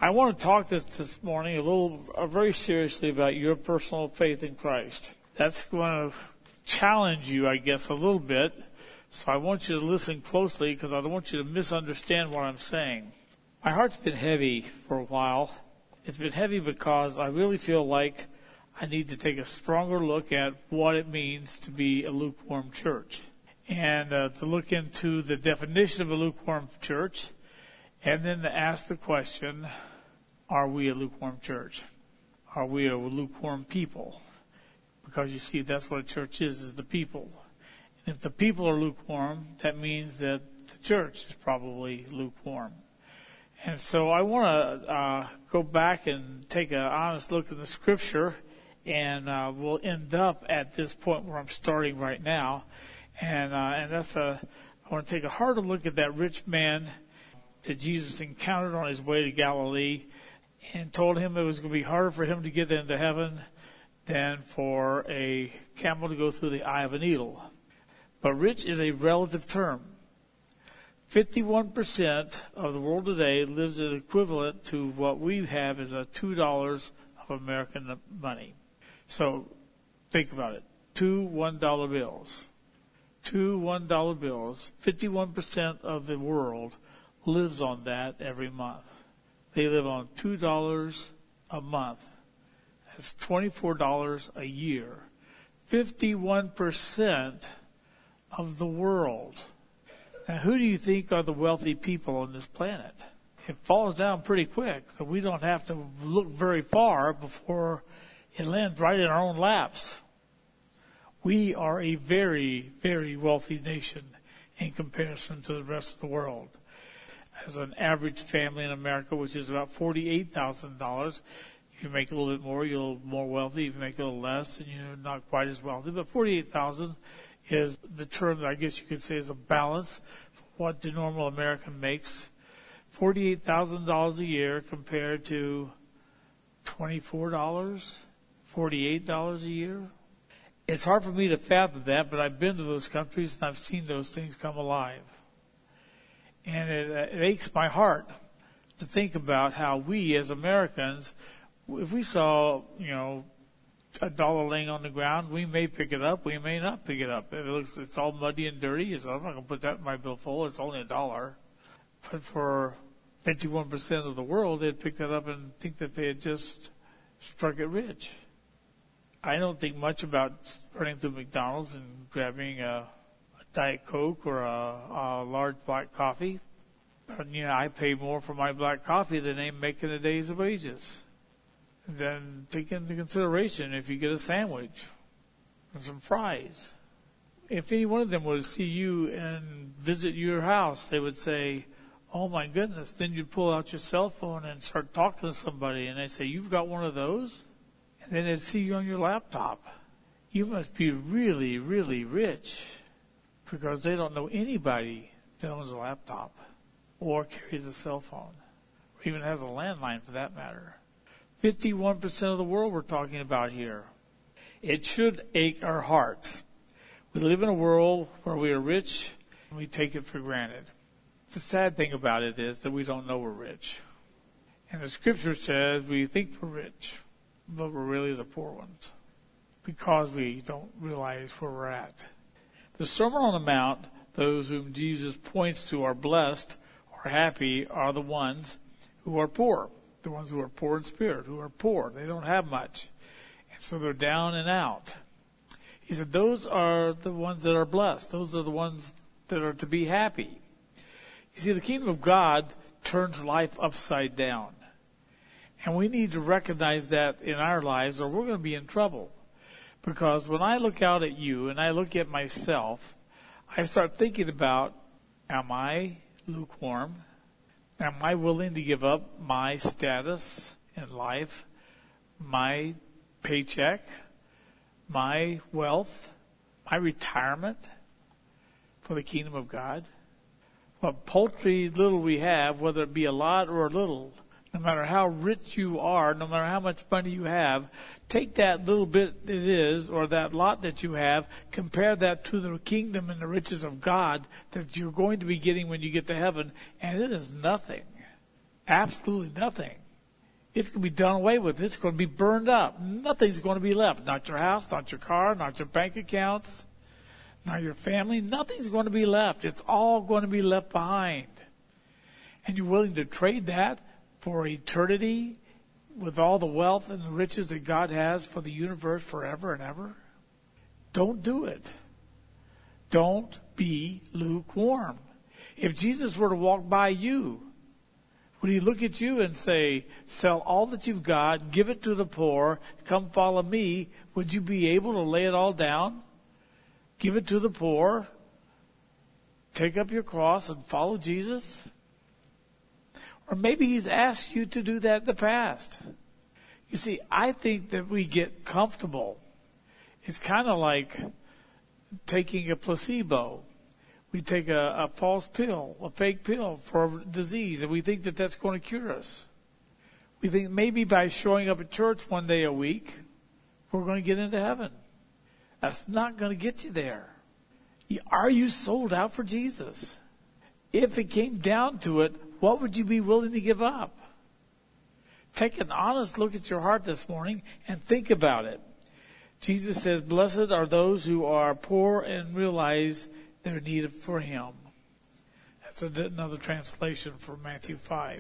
I want to talk this morning very seriously about your personal faith in Christ. That's going to challenge you, I guess, a little bit. So I want you to listen closely because I don't want you to misunderstand what I'm saying. My heart's been heavy for a while. It's been heavy because I really feel like I need to take a stronger look at what it means to be a lukewarm church. And to look into the definition of a lukewarm church, and then to ask the question, are we a lukewarm church? Are we a lukewarm people? Because you see, that's what a church is the people. And if the people are lukewarm, that means that the church is probably lukewarm. And so I want to go back and take an honest look at the Scripture, and we'll end up at this point where I'm starting right now. And I want to take a harder look at that rich man that Jesus encountered on his way to Galilee and told him it was going to be harder for him to get into heaven than for a camel to go through the eye of a needle. But rich is a relative term. 51% of the world today lives at equivalent to what we have as $2 of American money. So think about it. 2 $1 bills. 2 $1 bills. 51% of the world lives on that every month. They live on $2 a month. That's $24 a year. 51% of the world. Now, who do you think are the wealthy people on this planet? It falls down pretty quick. We don't have to look very far before it lands right in our own laps. We are a very, very wealthy nation in comparison to the rest of the world. As an average family in America, which is about $48,000, if you make a little bit more, you're a little more wealthy. If you make a little less, then you're not quite as wealthy. But $48,000 is the term that I guess you could say is a balance for what the normal American makes. $48,000 a year compared to $24, $48 a year. It's hard for me to fathom that, but I've been to those countries and I've seen those things come alive. And it aches my heart to think about how we as Americans, if we saw, a dollar laying on the ground, we may pick it up, we may not pick it up. If it's all muddy and dirty, so I'm not going to put that in my billfold, it's only $1. But for 51% of the world, they'd pick that up and think that they had just struck it rich. I don't think much about running through McDonald's and grabbing a Diet Coke or a large black coffee. But, I pay more for my black coffee than they make in a day's wages. Then take into consideration if you get a sandwich and some fries. If any one of them were to see you and visit your house, they would say, oh my goodness. Then you'd pull out your cell phone and start talking to somebody and they say, you've got one of those? And then they'd see you on your laptop. You must be really, really rich because they don't know anybody that owns a laptop or carries a cell phone or even has a landline for that matter. 51% of the world we're talking about here. It should ache our hearts. We live in a world where we are rich and we take it for granted. The sad thing about it is that we don't know we're rich. And the Scripture says we think we're rich, but we're really the poor ones because we don't realize where we're at. The Sermon on the Mount, those whom Jesus points to are blessed or happy are the ones who are poor. The ones who are poor in spirit, who are poor. They don't have much. And so they're down and out. He said, those are the ones that are blessed. Those are the ones that are to be happy. You see, the kingdom of God turns life upside down. And we need to recognize that in our lives or we're going to be in trouble. Because when I look out at you and I look at myself, I start thinking about, am I lukewarm? Am I willing to give up my status in life, my paycheck, my wealth, my retirement for the kingdom of God? What paltry little we have, whether it be a lot or a little, no matter how rich you are, no matter how much money you have, take that little bit it is, or that lot that you have, compare that to the kingdom and the riches of God that you're going to be getting when you get to heaven, and it is nothing. Absolutely nothing. It's going to be done away with. It's going to be burned up. Nothing's going to be left. Not your house, not your car, not your bank accounts, not your family. Nothing's going to be left. It's all going to be left behind. And you're willing to trade that for eternity with all the wealth and the riches that God has for the universe forever and ever? Don't do it. Don't be lukewarm. If Jesus were to walk by you, would he look at you and say, sell all that you've got, give it to the poor, come follow me? Would you be able to lay it all down, give it to the poor, take up your cross and follow Jesus? Or maybe he's asked you to do that in the past. You see, I think that we get comfortable. It's kind of like taking a placebo. We take a false pill, a fake pill for a disease, and we think that that's going to cure us. We think maybe by showing up at church one day a week, we're going to get into heaven. That's not going to get you there. Are you sold out for Jesus? If it came down to it, what would you be willing to give up? Take an honest look at your heart this morning and think about it. Jesus says, blessed are those who are poor and realize their need for him. That's another translation for Matthew 5.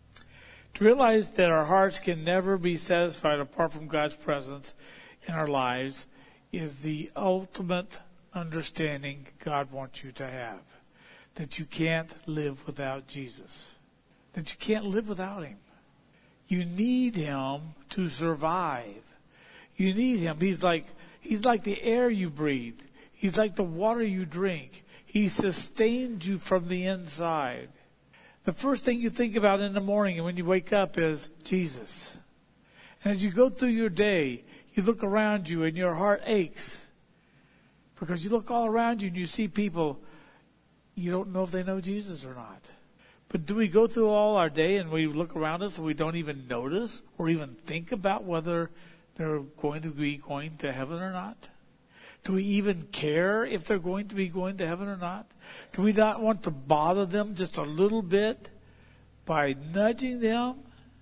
To realize that our hearts can never be satisfied apart from God's presence in our lives is the ultimate understanding God wants you to have. That you can't live without Jesus. That you can't live without him. You need him to survive. You need him. He's like the air you breathe. He's like the water you drink. He sustains you from the inside. The first thing you think about in the morning and when you wake up is Jesus. And as you go through your day, you look around you and your heart aches. Because you look all around you and you see people, you don't know if they know Jesus or not. But do we go through all our day and we look around us and we don't even notice or even think about whether they're going to be going to heaven or not? Do we even care if they're going to be going to heaven or not? Do we not want to bother them just a little bit by nudging them?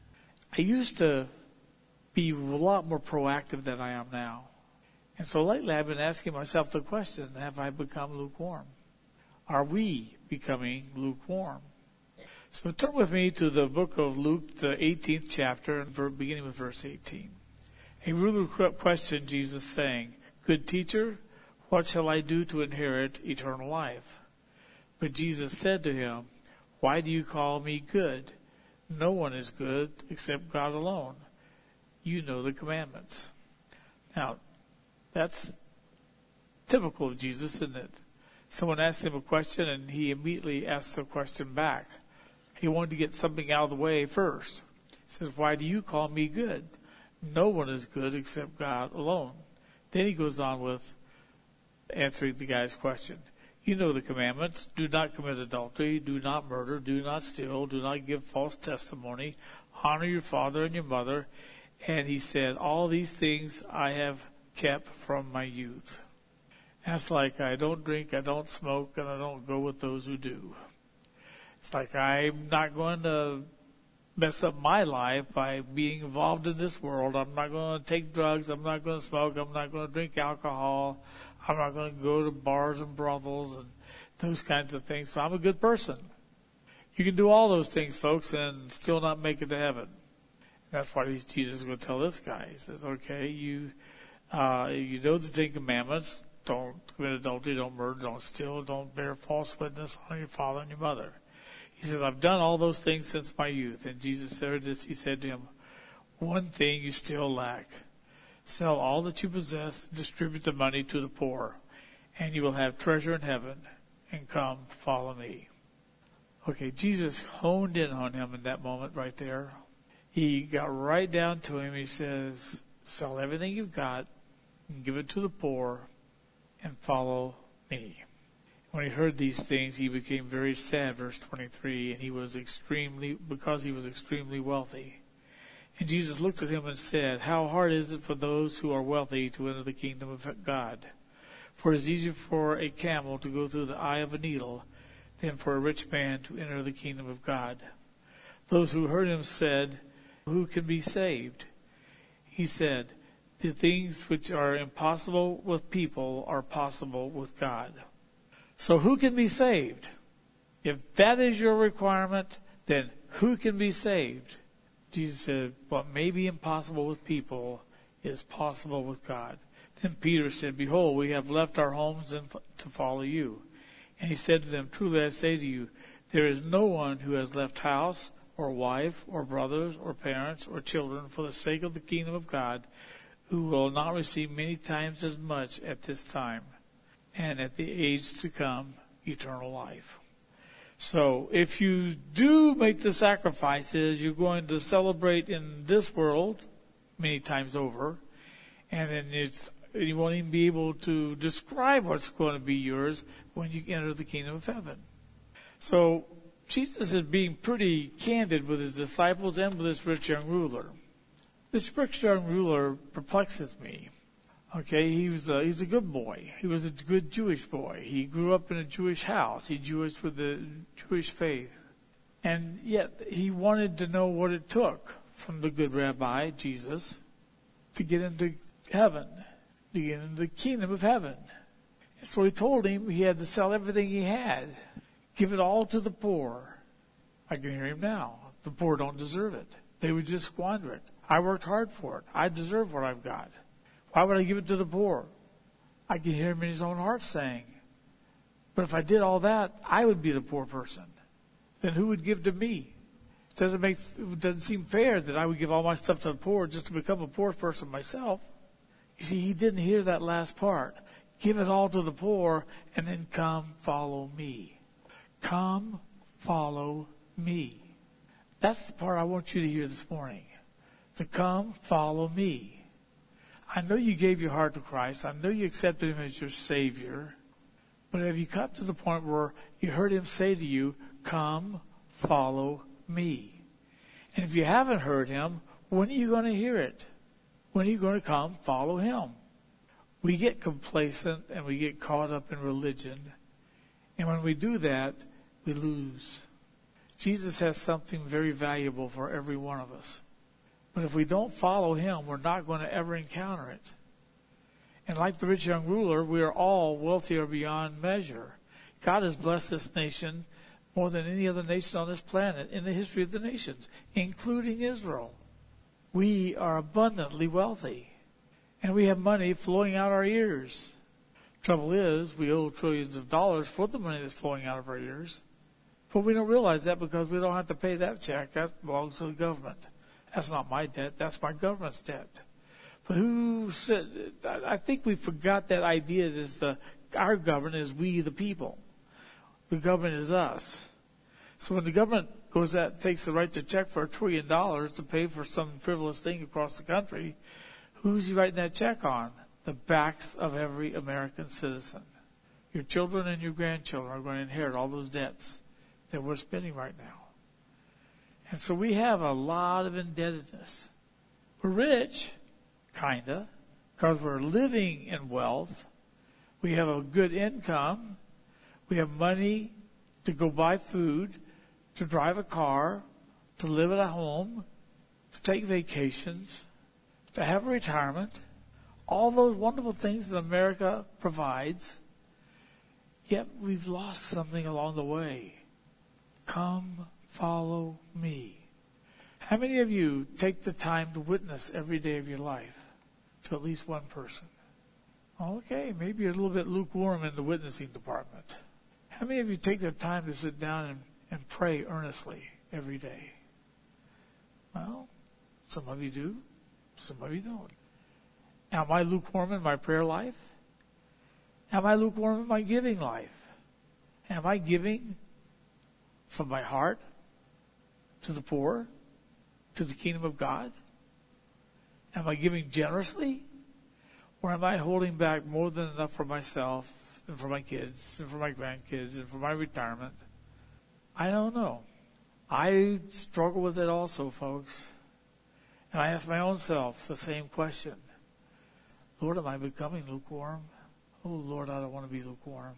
I used to be a lot more proactive than I am now. And so lately I've been asking myself the question, have I become lukewarm? Are we becoming lukewarm? So turn with me to the book of Luke, the 18th chapter, beginning with verse 18. A ruler questioned Jesus, saying, Good teacher, what shall I do to inherit eternal life? But Jesus said to him, Why do you call me good? No one is good except God alone. You know the commandments. Now, that's typical of Jesus, isn't it? Someone asked him a question and he immediately asked the question back. He wanted to get something out of the way first. He says, Why do you call me good? No one is good except God alone. Then he goes on with answering the guy's question. You know the commandments. Do not commit adultery. Do not murder. Do not steal. Do not give false testimony. Honor your father and your mother. And he said, all these things I have kept from my youth. That's like I don't drink, I don't smoke, and I don't go with those who do. It's like I'm not going to mess up my life by being involved in this world. I'm not going to take drugs. I'm not going to smoke. I'm not going to drink alcohol. I'm not going to go to bars and brothels and those kinds of things. So I'm a good person. You can do all those things, folks, and still not make it to heaven. That's what Jesus is going to tell this guy. He says, okay, you know the Ten Commandments. Don't commit adultery, don't murder, don't steal, don't bear false witness on your father and your mother. He says, I've done all those things since my youth. And Jesus said this, he said to him, one thing you still lack. Sell all that you possess and distribute the money to the poor, and you will have treasure in heaven, and come follow me. Okay, Jesus honed in on him in that moment right there. He got right down to him. He says, sell everything you've got and give it to the poor and follow me. When he heard these things, he became very sad, verse 23, and because he was extremely wealthy. And Jesus looked at him and said, how hard is it for those who are wealthy to enter the kingdom of God? For it is easier for a camel to go through the eye of a needle than for a rich man to enter the kingdom of God. Those who heard him said, who can be saved? He said, the things which are impossible with people are possible with God. So who can be saved? If that is your requirement, then who can be saved? Jesus said, what may be impossible with people is possible with God. Then Peter said, behold, we have left our homes to follow you. And he said to them, truly I say to you, there is no one who has left house or wife or brothers or parents or children for the sake of the kingdom of God who will not receive many times as much at this time and at the age to come eternal life. So if you do make the sacrifices, you're going to celebrate in this world many times over, and then you won't even be able to describe what's going to be yours when you enter the kingdom of heaven. So Jesus is being pretty candid with his disciples and with this rich young ruler. This rich young ruler perplexes me. Okay, he's a good boy. He was a good Jewish boy. He grew up in a Jewish house. He's Jewish with the Jewish faith. And yet he wanted to know what it took from the good rabbi, Jesus, to get into heaven, to get into the kingdom of heaven. And so he told him he had to sell everything he had, give it all to the poor. I can hear him now. The poor don't deserve it. They would just squander it. I worked hard for it. I deserve what I've got. Why would I give it to the poor? I can hear him in his own heart saying, but if I did all that, I would be the poor person. Then who would give to me? It doesn't seem fair that I would give all my stuff to the poor just to become a poor person myself. You see, he didn't hear that last part. Give it all to the poor and then come follow me. Come follow me. That's the part I want you to hear this morning. To come follow me. I know you gave your heart to Christ. I know you accepted him as your Savior. But have you come to the point where you heard him say to you, come follow me? And if you haven't heard him, when are you going to hear it? When are you going to come follow him? We get complacent and we get caught up in religion. And when we do that, we lose. Jesus has something very valuable for every one of us. But if we don't follow him, we're not going to ever encounter it. And like the rich young ruler, we are all wealthier beyond measure. God has blessed this nation more than any other nation on this planet in the history of the nations, including Israel. We are abundantly wealthy. And we have money flowing out our ears. Trouble is, we owe trillions of dollars for the money that's flowing out of our ears. But we don't realize that because we don't have to pay that check. That belongs to the government. That's not my debt. That's my government's debt. But who said? I think we forgot that idea is our government is we the people. The government is us. So when the government goes out, takes the right to check for $1 trillion to pay for some frivolous thing across the country, who's he writing that check on? The backs of every American citizen. Your children and your grandchildren are going to inherit all those debts that we're spending right now. And so we have a lot of indebtedness. We're rich, kinda, because we're living in wealth. We have a good income. We have money to go buy food, to drive a car, to live at a home, to take vacations, to have a retirement. All those wonderful things that America provides. Yet we've lost something along the way. Come follow me. How many of you take the time to witness every day of your life to at least one person? Okay, maybe you're a little bit lukewarm in the witnessing department. How many of you take the time to sit down and pray earnestly every day? Well, some of you do, some of you don't. Am I lukewarm in my prayer life? Am I lukewarm in my giving life? Am I giving from my heart to the poor, to the kingdom of God? Am I giving generously? Or am I holding back more than enough for myself and for my kids and for my grandkids and for my retirement? I don't know. I struggle with it also, folks. And I ask my own self the same question. Lord, am I becoming lukewarm? Oh, Lord, I don't want to be lukewarm.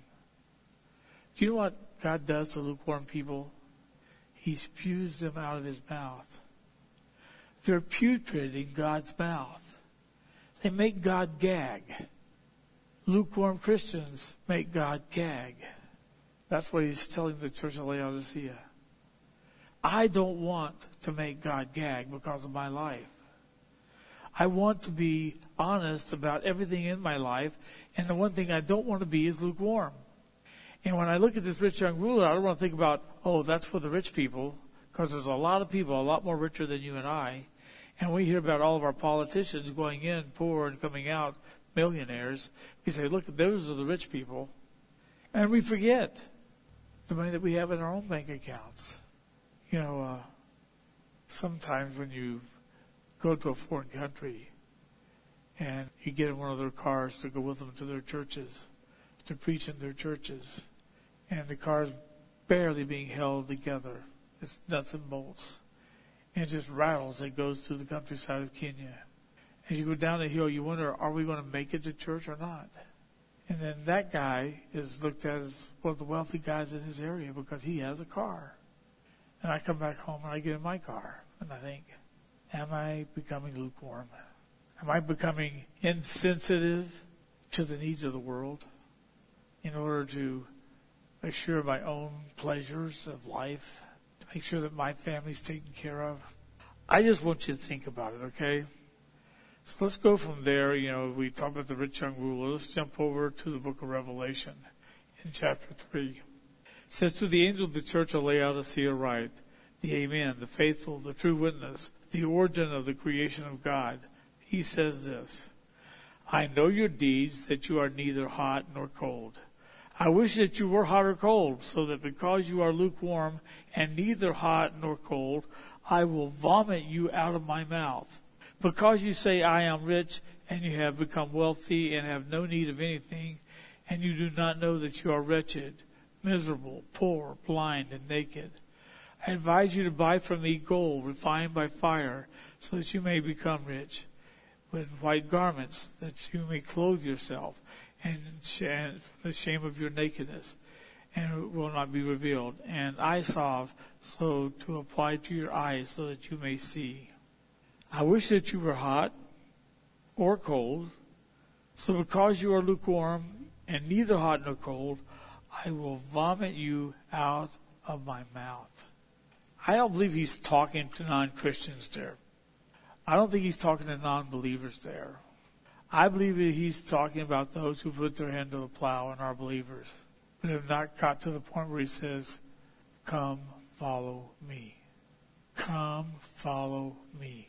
Do you know what God does to lukewarm people? He spews them out of his mouth. They're putrid in God's mouth. They make God gag. Lukewarm Christians make God gag. That's what he's telling the church of Laodicea. I don't want to make God gag because of my life. I want to be honest about everything in my life, and the one thing I don't want to be is lukewarm. And when I look at this rich young ruler, I don't want to think about, oh, that's for the rich people, because there's a lot of people a lot more richer than you and I. And we hear about all of our politicians going in poor and coming out millionaires. We say, look, those are the rich people. And we forget the money that we have in our own bank accounts. You know, sometimes when you go to a foreign country and you get in one of their cars to go with them to their churches, to preach in their churches, and the car's barely being held together. It's nuts and bolts. And it just rattles. It goes through the countryside of Kenya. As you go down the hill, you wonder, are we going to make it to church or not? And then that guy is looked at as one of the wealthy guys in his area because he has a car. And I come back home and I get in my car and I think, am I becoming lukewarm? Am I becoming insensitive to the needs of the world in order to assure my own pleasures of life, to make sure that my family's taken care of? I just want you to think about it, okay? So let's go from there. You know, we talked about the rich young ruler. Let's jump over to the book of Revelation in chapter 3. It says, to the angel of the church of Laodicea write, the Amen, the faithful, the true witness, the origin of the creation of God. He says this, I know your deeds, that you are neither hot nor cold. I wish that you were hot or cold, so that because you are lukewarm and neither hot nor cold, I will vomit you out of my mouth. Because you say, I am rich, and you have become wealthy and have no need of anything, and you do not know that you are wretched, miserable, poor, blind, and naked. I advise you to buy from me gold refined by fire, so that you may become rich, with white garments, that you may clothe yourself, and the shame of your nakedness, and it will not be revealed. And eye salve, so to apply to your eyes, so that you may see. I wish that you were hot or cold. So because you are lukewarm and neither hot nor cold, I will vomit you out of my mouth. I don't believe he's talking to non-Christians there. I don't think he's talking to non-believers there. I believe that he's talking about those who put their hand to the plow and are believers, but have not got to the point where he says, come follow me. Come follow me.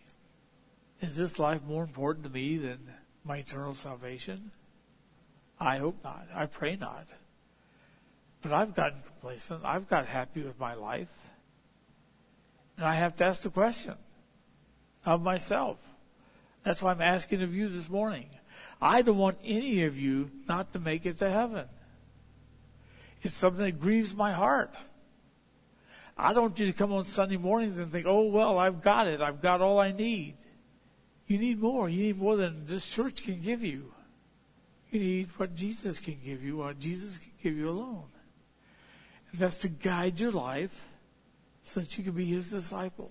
Is this life more important to me than my eternal salvation? I hope not. I pray not. But I've gotten complacent. I've got happy with my life. And I have to ask the question of myself. That's why I'm asking of you this morning. I don't want any of you not to make it to heaven. It's something that grieves my heart. I don't want you to come on Sunday mornings and think, oh, well, I've got it. I've got all I need. You need more. You need more than this church can give you. You need what Jesus can give you, what Jesus can give you alone. And that's to guide your life so that you can be his disciple.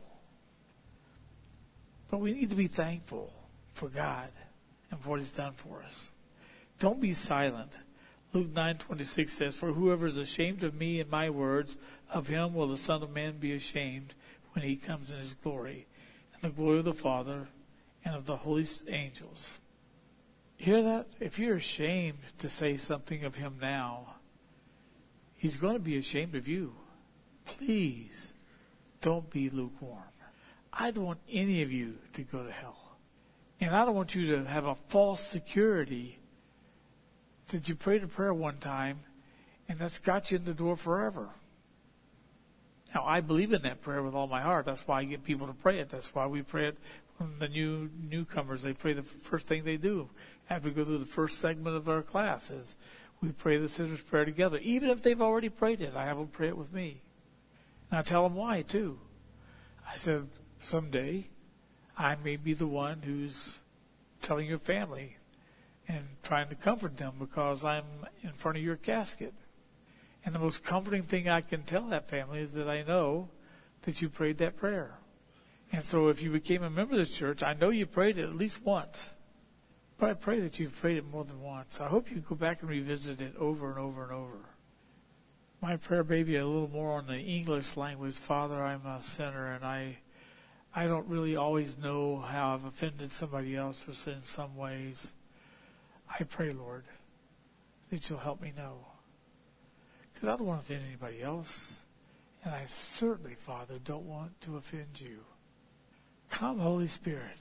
But we need to be thankful for God and for what he's done for us. Don't be silent. Luke 9:26 says, for whoever is ashamed of me and my words, of him will the Son of Man be ashamed when he comes in his glory, and the glory of the Father and of the holy angels. Hear that? If you're ashamed to say something of him now, he's going to be ashamed of you. Please don't be lukewarm. I don't want any of you to go to hell. And I don't want you to have a false security that you prayed a prayer one time and that's got you in the door forever. Now, I believe in that prayer with all my heart. That's why I get people to pray it. That's why we pray it when the newcomers, they pray the first thing they do after we go through the first segment of our class is we pray the sinner's prayer together. Even if they've already prayed it, I have them pray it with me. And I tell them why, too. I said, someday I may be the one who's telling your family and trying to comfort them because I'm in front of your casket. And the most comforting thing I can tell that family is that I know that you prayed that prayer. And so if you became a member of this church, I know you prayed it at least once. But I pray that you've prayed it more than once. I hope you go back and revisit it over and over and over. My prayer may be a little more on the English language. Father, I'm a sinner, and I don't really always know how I've offended somebody else or in some ways. I pray, Lord, that you'll help me know. Because I don't want to offend anybody else. And I certainly, Father, don't want to offend you. Come, Holy Spirit.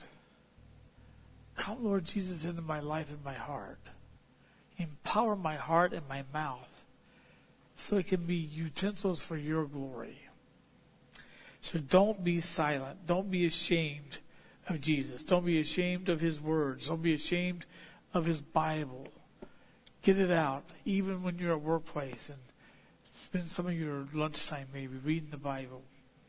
Come, Lord Jesus, into my life and my heart. Empower my heart and my mouth so it can be utensils for your glory. So don't be silent. Don't be ashamed of Jesus. Don't be ashamed of his words. Don't be ashamed of his Bible. Get it out, even when you're at workplace, and spend some of your lunchtime maybe reading the Bible.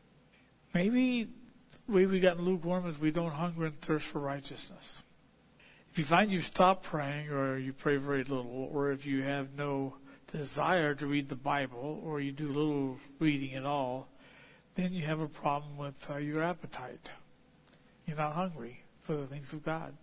Maybe the way we got lukewarm is we don't hunger and thirst for righteousness. If you find you've stopped praying, or you pray very little, or if you have no desire to read the Bible, or you do little reading at all, then you have a problem with your appetite. You're not hungry for the things of God.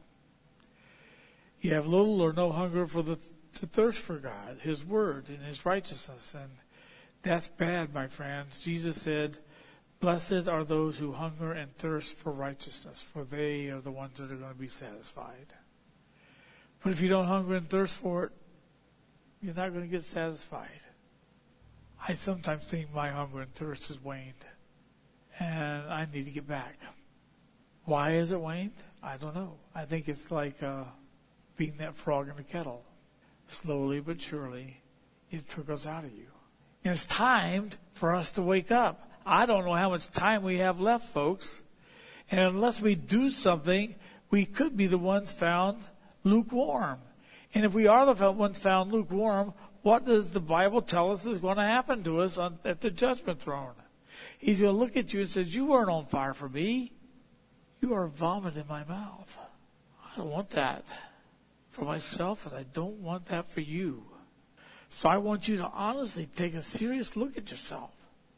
You have little or no hunger for the thirst for God, his word, and his righteousness. And that's bad, my friends. Jesus said, blessed are those who hunger and thirst for righteousness, for they are the ones that are going to be satisfied. But if you don't hunger and thirst for it, you're not going to get satisfied. I sometimes think my hunger and thirst has waned, and I need to get back. Why has it waned? I don't know. I think it's like being that frog in the kettle. Slowly but surely, it trickles out of you. And it's time for us to wake up. I don't know how much time we have left, folks. And unless we do something, we could be the ones found lukewarm. And if we are the ones found lukewarm, what does the Bible tell us is going to happen to us at the judgment throne? He's going to look at you and says, you weren't on fire for me. You are vomit in my mouth. I don't want that for myself, and I don't want that for you. So I want you to honestly take a serious look at yourself.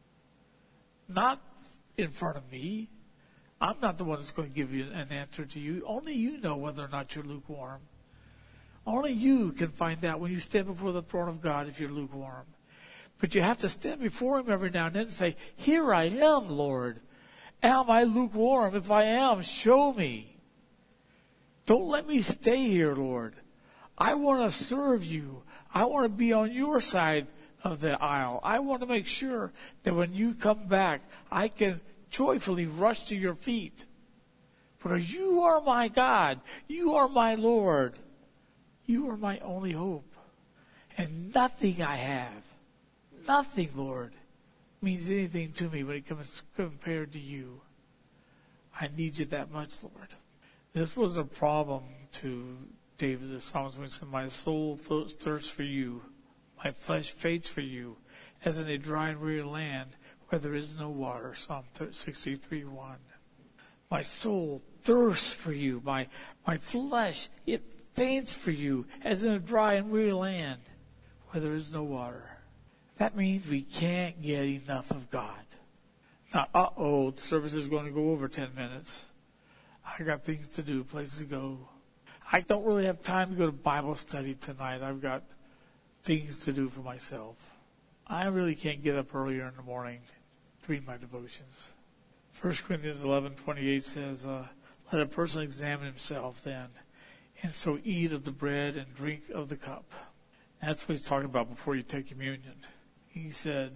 Not in front of me. I'm not the one that's going to give you an answer to you. Only you know whether or not you're lukewarm. Only you can find out when you stand before the throne of God if you're lukewarm. But you have to stand before him every now and then and say, here I am, Lord. Am I lukewarm? If I am, show me. Don't let me stay here, Lord. I want to serve you. I want to be on your side of the aisle. I want to make sure that when you come back, I can joyfully rush to your feet. Because you are my God. You are my Lord. You are my only hope. And nothing I have, nothing, Lord, means anything to me when it comes compared to you. I need you that much, Lord. This was a problem to David the psalmist when he said, my soul thirsts for you. My flesh faints for you, as in a dry and weary land where there is no water. Psalm 63:1. My soul thirsts for you. My flesh, it faints for you, as in a dry and weary land where there is no water. That means we can't get enough of God. Now, the service is going to go over 10 minutes. I got things to do, places to go. I don't really have time to go to Bible study tonight. I've got things to do for myself. I really can't get up earlier in the morning to read my devotions. 1 Corinthians 11:28 says, let a person examine himself then, and so eat of the bread and drink of the cup. That's what he's talking about before you take communion. He said,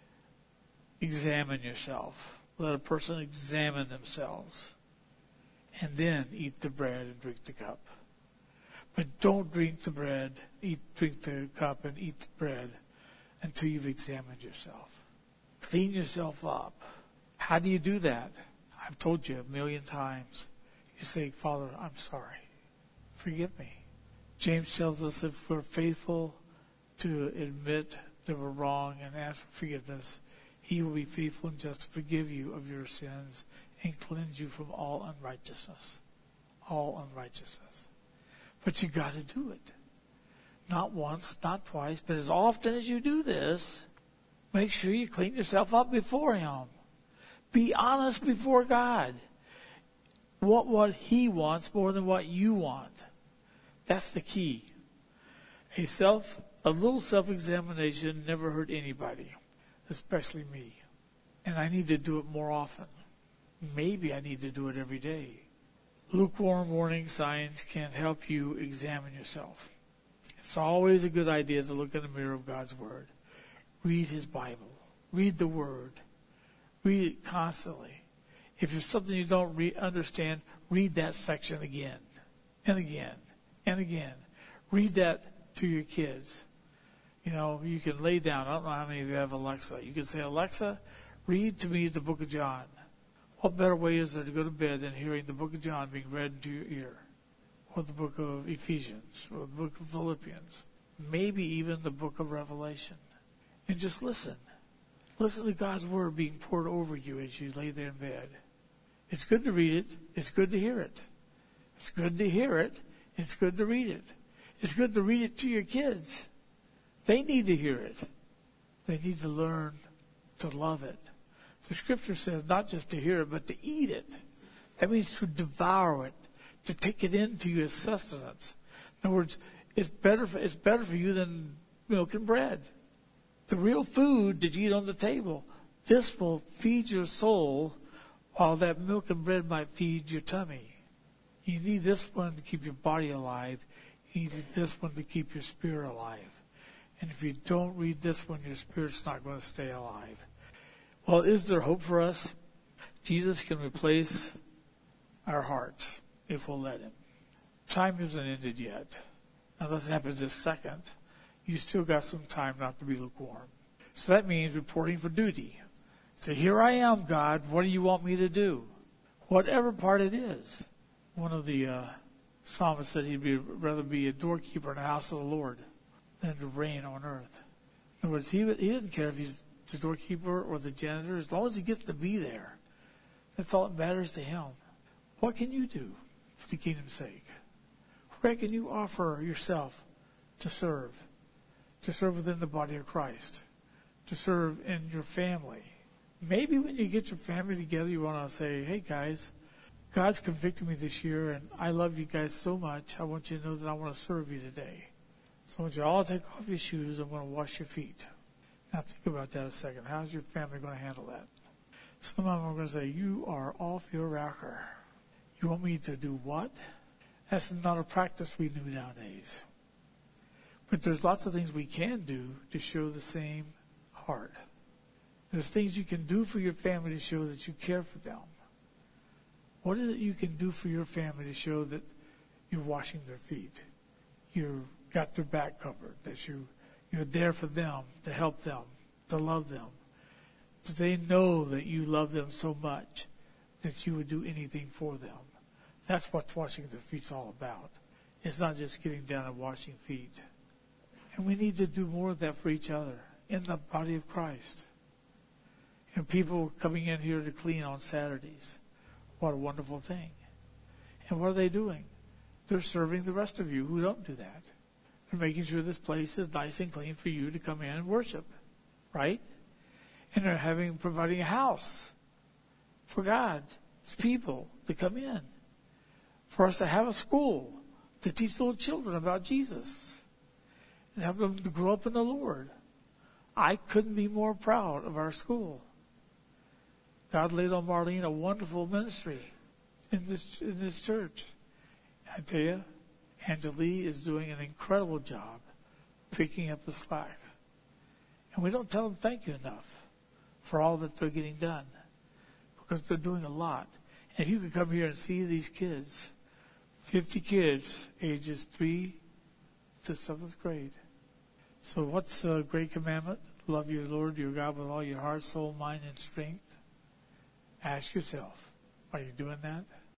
examine yourself. Let a person examine themselves. And then eat the bread and drink the cup. But don't drink the bread, drink the cup and eat the bread until you've examined yourself. Clean yourself up. How do you do that? I've told you a million times. You say, Father, I'm sorry. Forgive me. James tells us if we're faithful to admit that we're wrong and ask for forgiveness, he will be faithful and just to forgive you of your sins and cleanse you from all unrighteousness. All unrighteousness. But you got to do it. Not once, not twice, but as often as you do this, make sure you clean yourself up before him. Be honest before God. what he wants more than what you want. That's the key. A little self-examination never hurt anybody, especially me. And I need to do it more often. Maybe I need to do it every day. Lukewarm warning signs can help you examine yourself. It's always a good idea to look in the mirror of God's Word. Read His Bible. Read the Word. Read it constantly. If there's something you don't understand, read that section again and again and again. Read that to your kids. You know, you can lay down. I don't know how many of you have Alexa. You can say, Alexa, read to me the book of John. What better way is there to go to bed than hearing the book of John being read into your ear? Or the book of Ephesians, or the book of Philippians, maybe even the book of Revelation. And just listen. Listen to God's Word being poured over you as you lay there in bed. It's good to read it. It's good to hear it. It's good to hear it. It's good to read it. It's good to read it to your kids. They need to hear it. They need to learn to love it. The Scripture says not just to hear it, but to eat it. That means to devour it, to take it into your sustenance. In other words, it's better for you than milk and bread. The real food that you eat on the table, this will feed your soul while that milk and bread might feed your tummy. You need this one to keep your body alive. You need this one to keep your spirit alive. And if you don't read this one, your spirit's not going to stay alive. Well, is there hope for us? Jesus can replace our hearts if we'll let Him. Time isn't ended yet. Unless it happens this second, you still got some time not to be lukewarm. So that means reporting for duty. Say, here I am, God. What do you want me to do? Whatever part it is. One of the psalmists said he'd rather be a doorkeeper in the house of the Lord than to reign on earth. In other words, he doesn't care if he's the doorkeeper or the janitor, as long as he gets to be there. That's all that matters to him. What can you do for the kingdom's sake? Where can you offer yourself to serve within the body of Christ, to serve in your family? Maybe when you get your family together, you want to say, hey guys, God's convicted me this year, and I love you guys so much. I want you to know that I want to serve you today. So I want you all to take off your shoes. I'm going to wash your feet. Now think about that a second. How's your family going to handle that? Some of them are going to say, you are off your rocker. You want me to do what? That's not a practice we do nowadays. But there's lots of things we can do to show the same heart. There's things you can do for your family to show that you care for them. What is it you can do for your family to show that you're washing their feet? You've got their back covered, that you're there for them, to help them, to love them. That they know that you love them so much that you would do anything for them. That's what washing their feet's all about. It's not just getting down and washing feet. And we need to do more of that for each other in the body of Christ. And people coming in here to clean on Saturdays. What a wonderful thing. And what are they doing? They're serving the rest of you who don't do that. They're making sure this place is nice and clean for you to come in and worship. Right? And they're providing a house for God's people to come in. For us to have a school to teach little children about Jesus. And have them to grow up in the Lord. I couldn't be more proud of our school. God laid on Marlene a wonderful ministry in this church. I tell you, Angelie is doing an incredible job picking up the slack. And we don't tell them thank you enough for all that they're getting done. Because they're doing a lot. And if you could come here and see these kids, 50 kids, ages 3 to 7th grade. So what's the great commandment? Love your Lord, your God, with all your heart, soul, mind, and strength. Ask yourself, are you doing that?